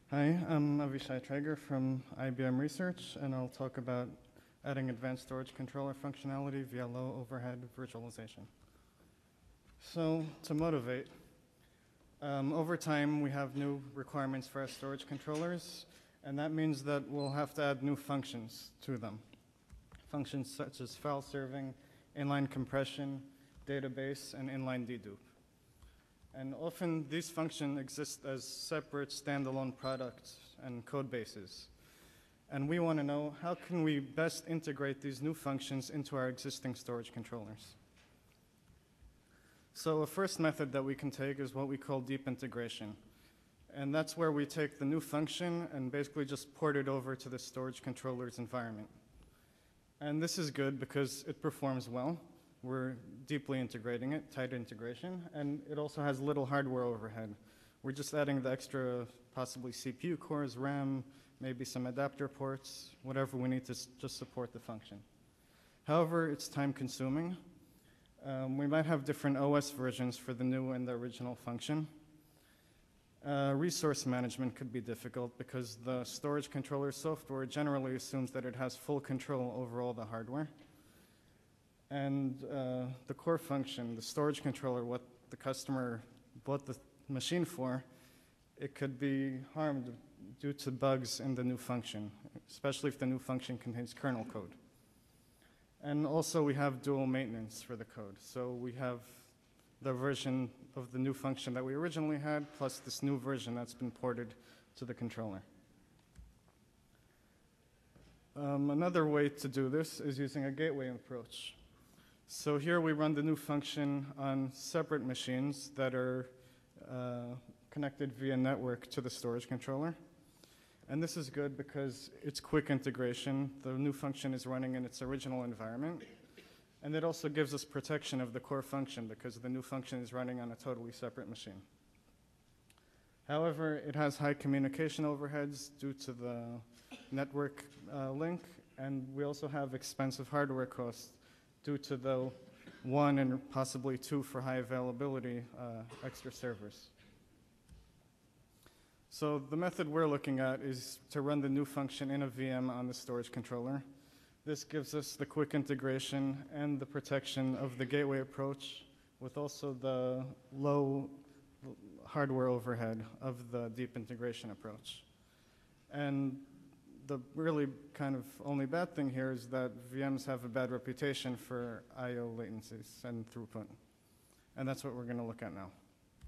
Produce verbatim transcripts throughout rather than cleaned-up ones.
Hi, I'm Avishai Traeger from I B M Research, and I'll talk about adding advanced storage controller functionality via low overhead virtualization. So, to motivate, um, over time we have new requirements for our storage controllers, and that means that we'll have to add new functions to them. Functions such as file serving, inline compression, database, and inline dedupe. And often these functions exist as separate standalone products and code bases. And we want to know how can we best integrate these new functions into our existing storage controllers. So a first method that we can take is what we call deep integration. And that's where we take the new function and basically just port it over to the storage controller's environment. And this is good because it performs well. We're deeply integrating it, tight integration, and it also has little hardware overhead. We're just adding the extra, possibly C P U cores, RAM, maybe some adapter ports, whatever we need to s just support the function. However, it's time consuming. Um, we might have different O S versions for the new and the original function. Uh, resource management could be difficult because the storage controller software generally assumes that it has full control over all the hardware. And uh, the core function, the storage controller, what the customer bought the machine for, it could be harmed due to bugs in the new function, especially if the new function contains kernel code. And also we have dual maintenance for the code. So we have the version of the new function that we originally had, plus this new version that's been ported to the controller. Um, another way to do this is using a gateway approach. So here we run the new function on separate machines that are uh, connected via network to the storage controller. And this is good because it's quick integration. The new function is running in its original environment. And it also gives us protection of the core function because the new function is running on a totally separate machine. However, it has high communication overheads due to the network uh, link, and we also have expensive hardware costs due to the one and possibly two for high availability uh, extra servers. So the method we're looking at is to run the new function in a V M on the storage controller. This gives us the quick integration and the protection of the gateway approach with also the low hardware overhead of the deep integration approach. And the really kind of only bad thing here is that V Ms have a bad reputation for I O latencies and throughput. And that's what we're going to look at now.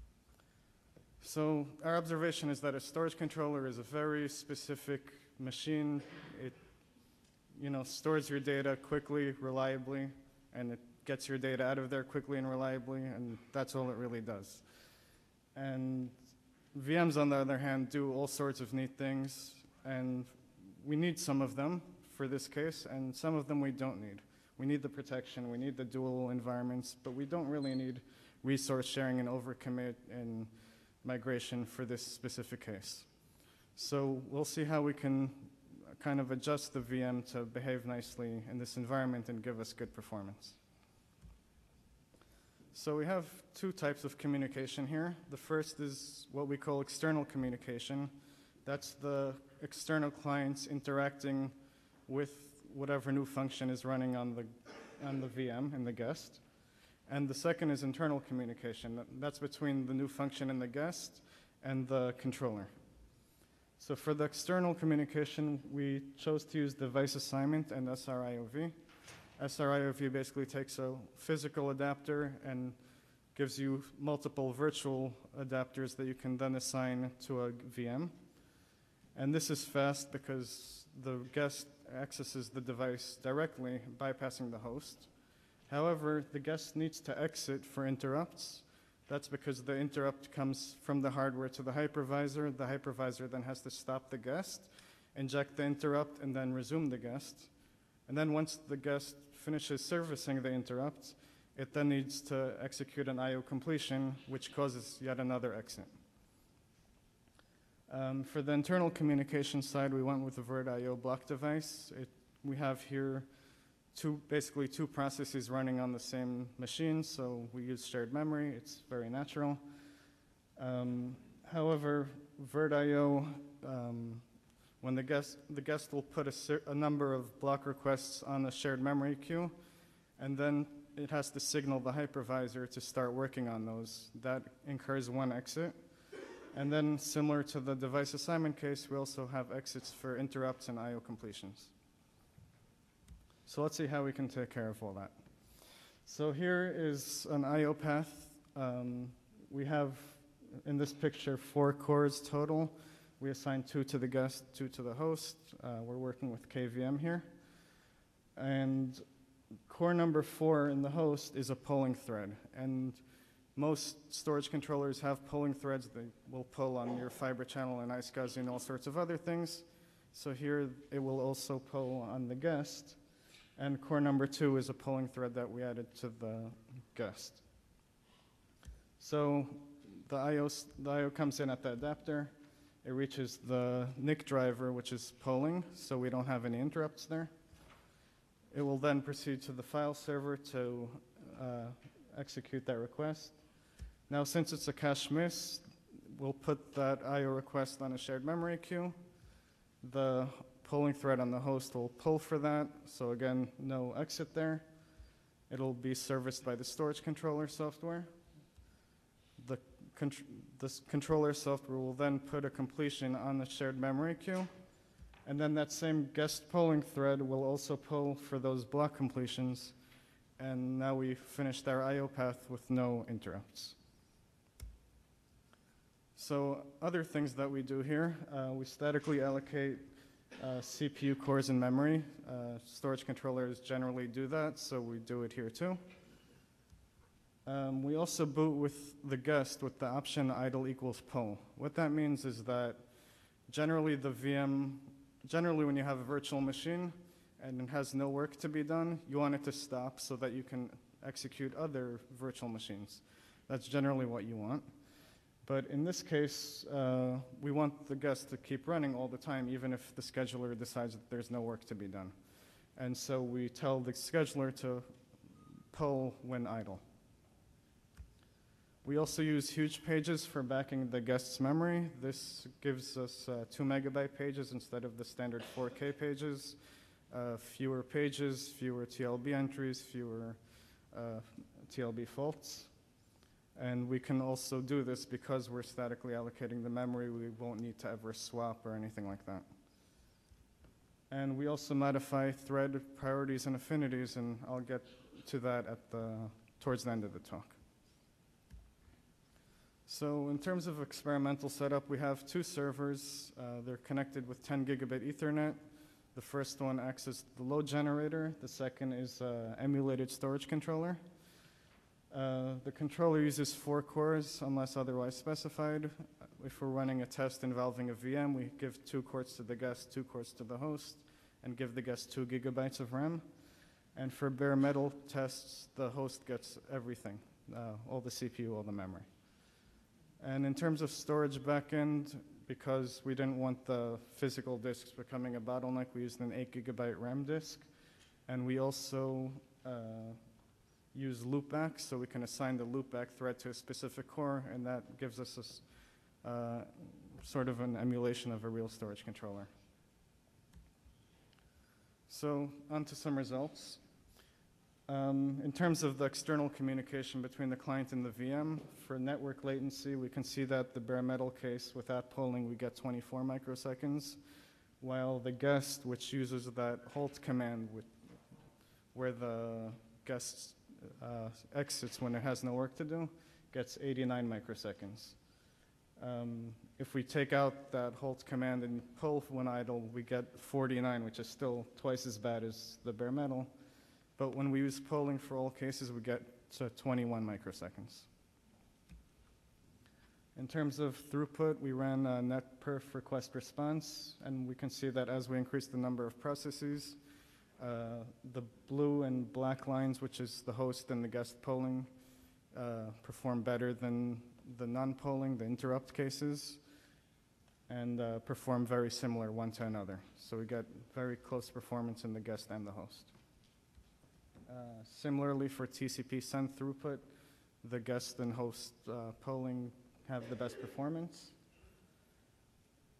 So our observation is that a storage controller is a very specific machine. It you know, stores your data quickly, reliably, and it gets your data out of there quickly and reliably, and that's all it really does. And V Ms, on the other hand, do all sorts of neat things, and we need some of them for this case, and some of them we don't need. We need the protection, we need the dual environments, but we don't really need resource sharing and overcommit and migration for this specific case. So we'll see how we can kind of adjust the V M to behave nicely in this environment and give us good performance. So we have two types of communication here. The first is what we call external communication. That's the external clients interacting with whatever new function is running on the, on the V M in the guest. And the second is internal communication. That's between the new function in the guest and the controller. So for the external communication, we chose to use device assignment and S R I O V. S R I O V basically takes a physical adapter and gives you multiple virtual adapters that you can then assign to a V M. And this is fast because the guest accesses the device directly, bypassing the host. However, the guest needs to exit for interrupts. That's because the interrupt comes from the hardware to the hypervisor. The hypervisor then has to stop the guest, inject the interrupt, and then resume the guest. And then once the guest finishes servicing the interrupt, it then needs to execute an I O completion, which causes yet another exit. Um, for the internal communication side, we went with the VirtIO block device. It, we have here two, basically two processes running on the same machine, so we use shared memory. It's very natural. Um, However, VirtIO, um, when the guest, the guest will put a, cer- a number of block requests on the shared memory queue, and then it has to signal the hypervisor to start working on those. That incurs one exit. And then, similar to the device assignment case, we also have exits for interrupts and I O completions. So let's see how we can take care of all that. So here is an I O path. Um, we have, in this picture, four cores total. We assign two to the guest, two to the host. Uh, we're working with K V M here. And core number four in the host is a polling thread. And most storage controllers have polling threads. They will pull on your fiber channel and iSCSI and all sorts of other things. So here it will also pull on the guest. And core number two is a polling thread that we added to the guest. So the I O, the I O comes in at the adapter. It reaches the N I C driver, which is polling, so we don't have any interrupts there. It will then proceed to the file server to uh, execute that request. Now, since it's a cache miss, we'll put that I O request on a shared memory queue. The polling thread on the host will pull for that, so again, no exit there. It'll be serviced by the storage controller software. The, contr the controller software will then put a completion on the shared memory queue, and then that same guest polling thread will also pull for those block completions, and now we finished our I O path with no interrupts. So other things that we do here, uh, we statically allocate uh, C P U cores in memory. Uh, storage controllers generally do that, so we do it here too. Um, we also boot with the guest with the option idle equals pull. What that means is that generally the V M, generally when you have a virtual machine and it has no work to be done, you want it to stop so that you can execute other virtual machines. That's generally what you want. But in this case, uh, we want the guest to keep running all the time, even if the scheduler decides that there's no work to be done. And so we tell the scheduler to pull when idle. We also use huge pages for backing the guest's memory. This gives us uh, two megabyte pages instead of the standard four K pages. Uh, fewer pages, fewer T L B entries, fewer uh, T L B faults. And we can also do this because we're statically allocating the memory. We won't need to ever swap or anything like that. And we also modify thread priorities and affinities, and I'll get to that at the, towards the end of the talk. So in terms of experimental setup, we have two servers. Uh, they're connected with ten gigabit Ethernet. The first one acts as the load generator. The second is an emulated storage controller. Uh, the controller uses four cores unless otherwise specified. If we're running a test involving a V M, we give two cores to the guest, two cores to the host, and give the guest two gigabytes of RAM. And for bare metal tests, the host gets everything, uh, all the C P U, all the memory. And in terms of storage backend, because we didn't want the physical disks becoming a bottleneck, we used an eight gigabyte RAM disk. And we also uh, use loopback, so we can assign the loopback thread to a specific core, and that gives us a, uh, sort of an emulation of a real storage controller. So on to some results. Um, in terms of the external communication between the client and the V M, for network latency, we can see that the bare metal case, without polling, we get twenty-four microseconds, while the guest, which uses that halt command with, where the guest uh, exits when it has no work to do, gets eighty-nine microseconds. Um, if we take out that halt command and pull when idle, we get forty-nine, which is still twice as bad as the bare metal. But when we use polling for all cases, we get to twenty-one microseconds. In terms of throughput, we ran a net perf request response, and we can see that as we increase the number of processes, uh, the blue and black lines, which is the host and the guest polling, uh, perform better than the non-polling, the interrupt cases, and uh, perform very similar one to another. So we get very close performance in the guest and the host. Uh, similarly, for T C P send throughput, the guest and host uh, polling have the best performance.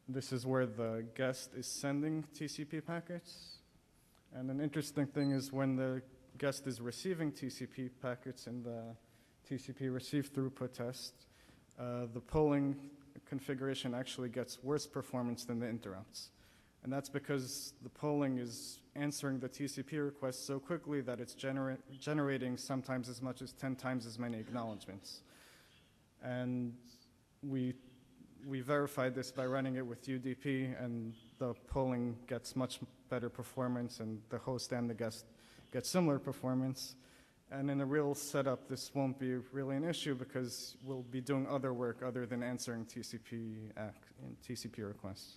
this is where the guest is sending T C P packets. And an interesting thing is when the guest is receiving T C P packets in the T C P receive throughput test, uh, the polling configuration actually gets worse performance than the interrupts. And that's because the polling is answering the T C P request so quickly that it's genera generating sometimes as much as ten times as many acknowledgements. And we, we verified this by running it with U D P, and the polling gets much better performance, and the host and the guest get similar performance. And in a real setup, this won't be really an issue because we'll be doing other work other than answering T C P, act, T C P requests.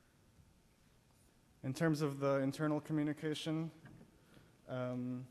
In terms of the internal communication, um,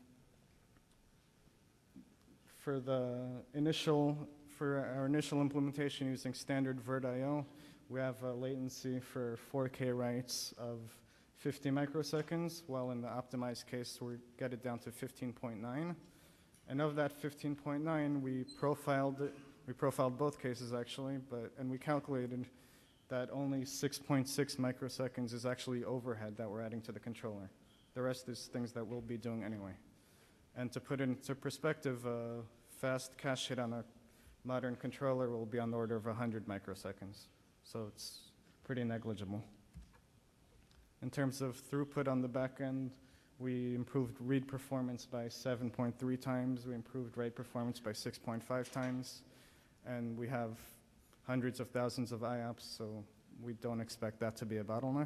for the initial, for our initial implementation using standard vert I O, we have a latency for four K writes of fifty microseconds, while in the optimized case, we get it down to fifteen point nine. And of that fifteen point nine, we profiled it, we profiled both cases actually, but, and we calculated that only six point six microseconds is actually overhead that we're adding to the controller. The rest is things that we'll be doing anyway. And to put it into perspective, a fast cache hit on a modern controller will be on the order of one hundred microseconds. So it's pretty negligible. In terms of throughput on the back end, we improved read performance by seven point three times. We improved write performance by six point five times. And we have hundreds of thousands of I O P S, so we don't expect that to be a bottleneck.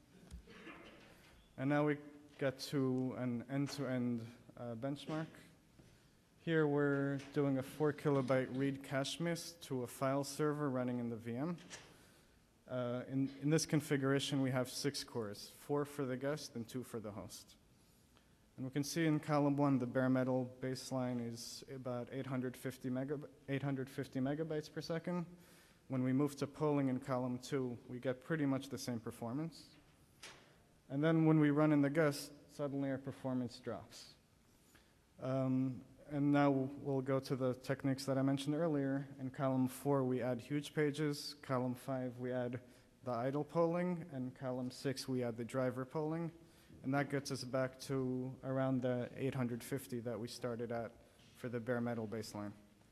And now we get to an end-to-end uh, benchmark. Here we're doing a four kilobyte read cache miss to a file server running in the V M. Uh, in, in this configuration, we have six cores, four for the guest and two for the host. And we can see in column one, the bare metal baseline is about eight hundred fifty, megab eight hundred fifty megabytes per second. When we move to polling in column two, we get pretty much the same performance. And then when we run in the guest, suddenly our performance drops. Um, and now we'll go to the techniques that I mentioned earlier. In column four, we add huge pages. Column five, we add the idle polling. And column six, we add the driver polling. And that gets us back to around the eight hundred fifty that we started at for the bare metal baseline.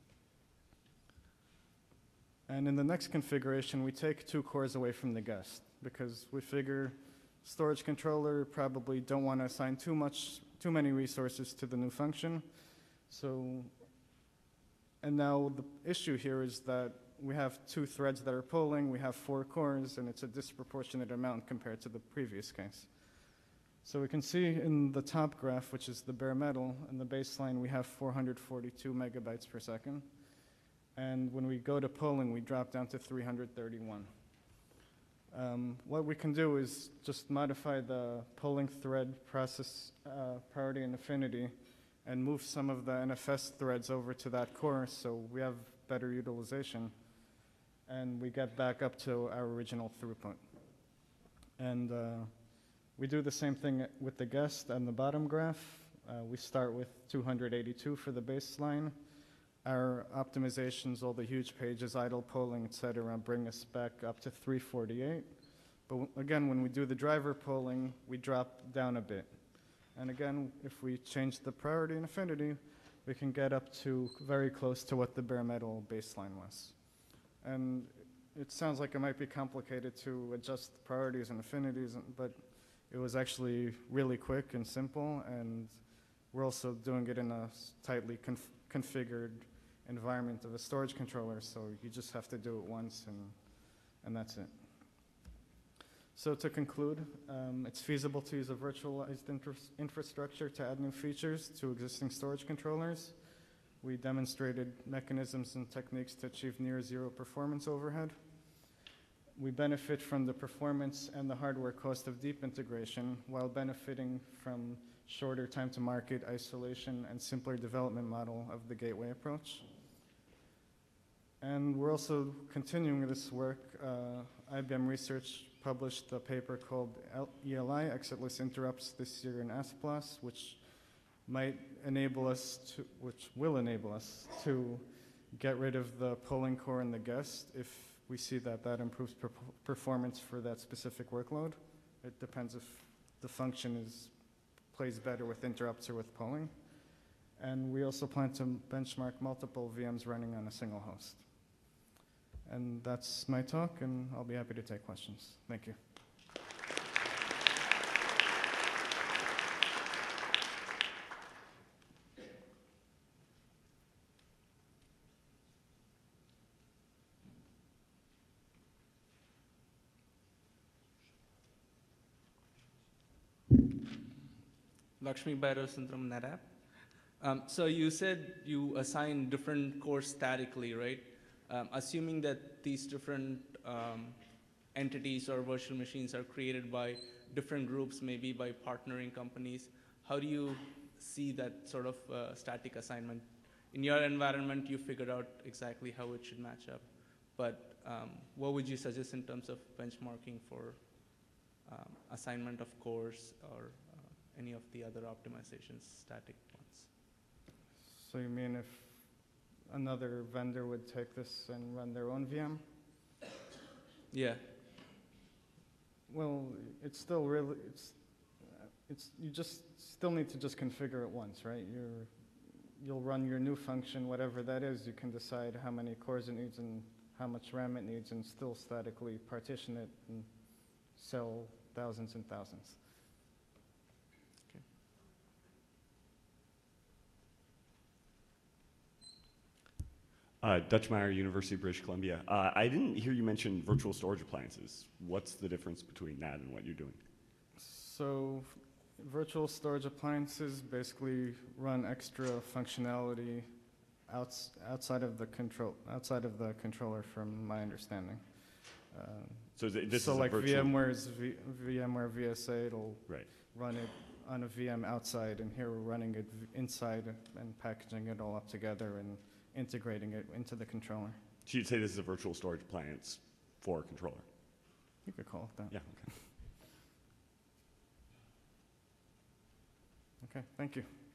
And in the next configuration, we take two cores away from the guest because we figure storage controller probably don't want to assign too much, too many resources to the new function. So, and now the issue here is that we have two threads that are polling, we have four cores, and it's a disproportionate amount compared to the previous case. So we can see in the top graph, which is the bare metal, and the baseline, we have four hundred forty-two megabytes per second. And when we go to polling, we drop down to three hundred thirty-one. Um, what we can do is just modify the polling thread process uh, priority and affinity and move some of the N F S threads over to that core so we have better utilization. And we get back up to our original throughput. And uh, we do the same thing with the guest on the bottom graph. Uh, we start with two hundred eighty-two for the baseline. Our optimizations, all the huge pages, idle polling, et cetera, bring us back up to three forty-eight. But w again, when we do the driver polling, we drop down a bit. And again, if we change the priority and affinity, we can get up to very close to what the bare metal baseline was. And it sounds like it might be complicated to adjust priorities and affinities, but it was actually really quick and simple, and we're also doing it in a tightly conf configured environment of a storage controller, so you just have to do it once, and, and that's it. So to conclude, um, it's feasible to use a virtualized infra infrastructure to add new features to existing storage controllers. We demonstrated mechanisms and techniques to achieve near zero performance overhead. We benefit from the performance and the hardware cost of deep integration while benefiting from shorter time to market, isolation, and simpler development model of the gateway approach. And we're also continuing this work. Uh, I B M Research published a paper called E L I, Exitless Interrupts, this year in ASPLOS, which might enable us to, which will enable us to get rid of the polling core and the guest if we see that that improves per performance for that specific workload. It depends if the function is plays better with interrupts or with polling. And we also plan to benchmark multiple V Ms running on a single host. And that's my talk, and I'll be happy to take questions. Thank you. Lakshmi Bhairavasundaram, NetApp. Um, so you said you assign different cores statically, right? Um, assuming that these different um, entities or virtual machines are created by different groups, maybe by partnering companies, how do you see that sort of uh, static assignment? In your environment, you figured out exactly how it should match up. But um, what would you suggest in terms of benchmarking for um, assignment of cores or uh, any of the other optimizations, static ones? So you mean if another vendor would take this and run their own V M? Yeah. Well, it's still really, it's, it's, you just still need to just configure it once, right? You're, you'll run your new function, whatever that is, you can decide how many cores it needs and how much RAM it needs and still statically partition it and sell thousands and thousands. Uh, Dutch Meyer, University of British Columbia. Uh, I didn't hear you mention virtual storage appliances. What's the difference between that and what you're doing? So virtual storage appliances basically run extra functionality outs outside of the control outside of the controller, from my understanding. Uh, so th this so is like a virtual VMware's v VMware V S A, it'll right. run it on a V M outside, and here we're running it inside and packaging it all up together and integrating it into the controller. So you'd say this is a virtual storage appliance for a controller? You could call it that. Yeah, okay. Okay, thank you.